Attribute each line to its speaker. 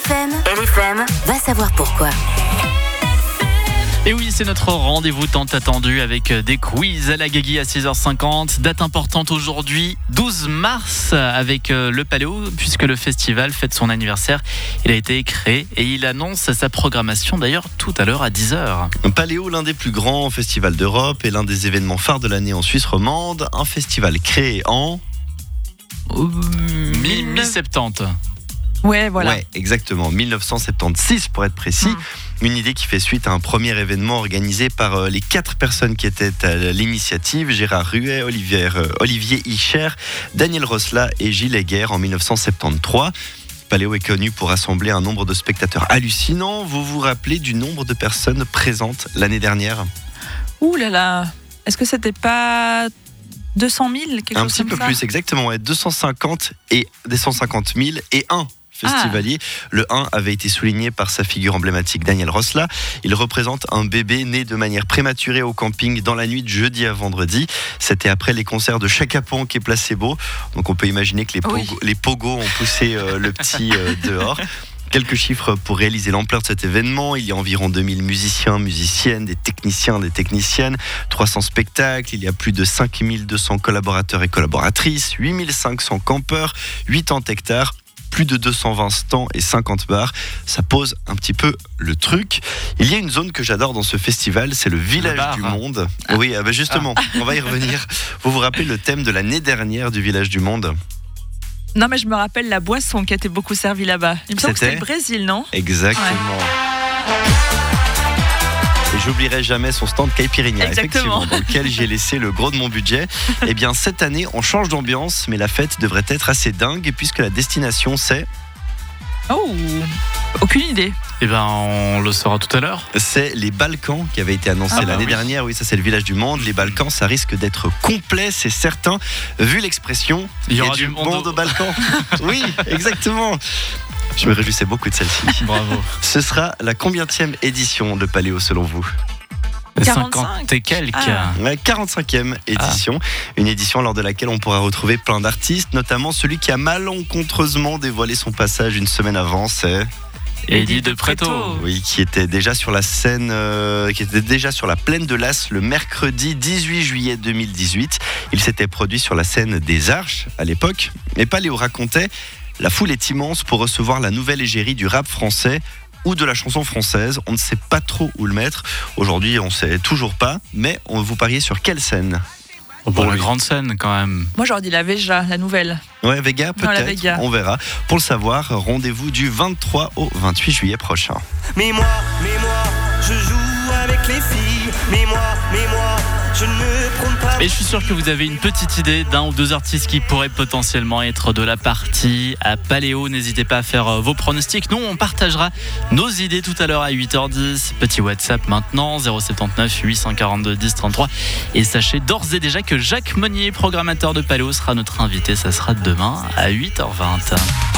Speaker 1: LFM, va savoir pourquoi.
Speaker 2: Et oui, c'est notre rendez-vous tant attendu avec des quiz à la Guigui à 6h50. Date importante aujourd'hui, 12 mars, avec le Paléo, puisque le festival fête son anniversaire. Il a été créé et il annonce sa programmation d'ailleurs tout à l'heure à 10h.
Speaker 3: Paléo, l'un des plus grands festivals d'Europe et l'un des événements phares de l'année en Suisse romande. Un festival créé en...
Speaker 2: mi-septante.
Speaker 4: Ouais, voilà.
Speaker 3: Ouais, exactement, 1976 pour être précis. Une idée qui fait suite à un premier événement organisé par les 4 personnes qui étaient à l'initiative: Gérard Ruet, Olivier Hicher, Daniel Rosla et Gilles Heger en 1973. Paléo est connu pour rassembler un nombre de spectateurs hallucinant. Vous vous rappelez du nombre de personnes présentes l'année dernière ?
Speaker 4: Ouh là là, est-ce que c'était pas 200 000, quelque chose comme ça ?
Speaker 3: Un petit peu plus, exactement, ouais, 250 000 et un festivalier. Le 1 avait été souligné par sa figure emblématique, Daniel Rosla. Il représente un bébé né de manière prématurée au camping dans la nuit de jeudi à vendredi. C'était après les concerts de Chaka Ponk et Placebo. Donc on peut imaginer que les pogos ont poussé le petit dehors. Quelques chiffres pour réaliser l'ampleur de cet événement. Il y a environ 2000 musiciens, musiciennes, des techniciens, des techniciennes, 300 spectacles, il y a plus de 5200 collaborateurs et collaboratrices, 8500 campeurs, 80 hectares, plus de 220 stands et 50 bars. Ça pose un petit peu le truc. Il y a une zone que j'adore dans ce festival, c'est le village du monde. Oui, justement, on va y revenir. Vous vous rappelez le thème de l'année dernière du village du monde ?
Speaker 4: Non, mais je me rappelle la boisson qui a été beaucoup servie là-bas. Il me semble que c'était le Brésil, non ?
Speaker 3: Exactement. Ouais. Et j'oublierai jamais son stand Caipirinha, effectivement, dans lequel j'ai laissé le gros de mon budget. Eh bien, cette année, on change d'ambiance, mais la fête devrait être assez dingue, puisque la destination, c'est...
Speaker 4: Oh, aucune idée.
Speaker 2: Eh ben, on le saura tout à l'heure.
Speaker 3: C'est les Balkans qui avaient été annoncés l'année dernière. Oui, ça c'est le village du monde. Les Balkans, ça risque d'être complet, c'est certain. Vu l'expression, il y aura du monde aux Balkans. Oui, exactement. Je me réjouissais beaucoup de celle-ci.
Speaker 2: Bravo.
Speaker 3: Ce sera la combienième édition de Paléo selon vous ?
Speaker 2: 50 et quelques.
Speaker 3: La 45e édition. Une édition lors de laquelle on pourra retrouver plein d'artistes, notamment celui qui a malencontreusement dévoilé son passage une semaine avant, c'est...
Speaker 2: Eddie de Pretto.
Speaker 3: Oui, qui était déjà sur la scène, qui était déjà sur la plaine de l'As le mercredi 18 juillet 2018. Il s'était produit sur la scène des Arches à l'époque. Et Paléo racontait: la foule est immense pour recevoir la nouvelle égérie du rap français ou de la chanson française. On ne sait pas trop où le mettre. Aujourd'hui, on ne sait toujours pas. Mais on vous pariez sur quelle scène ?
Speaker 2: Pour la grande scène, quand même.
Speaker 4: Moi, j'aurais dit la Véja, la nouvelle.
Speaker 3: Ouais, Vega, peut-être.
Speaker 4: La Vega.
Speaker 3: On verra. Pour le savoir, rendez-vous du 23 au 28 juillet prochain.
Speaker 5: Mais moi, je joue avec les filles. Mais moi, je ne prends pas.
Speaker 2: Et je suis sûr que vous avez une petite idée d'un ou deux artistes qui pourraient potentiellement être de la partie à Paléo. N'hésitez pas à faire vos pronostics. Nous, on partagera nos idées tout à l'heure à 8h10. Petit WhatsApp maintenant, 079 842 10 33. Et sachez d'ores et déjà que Jacques Monnier, programmateur de Paléo, sera notre invité. Ça sera demain à 8h20.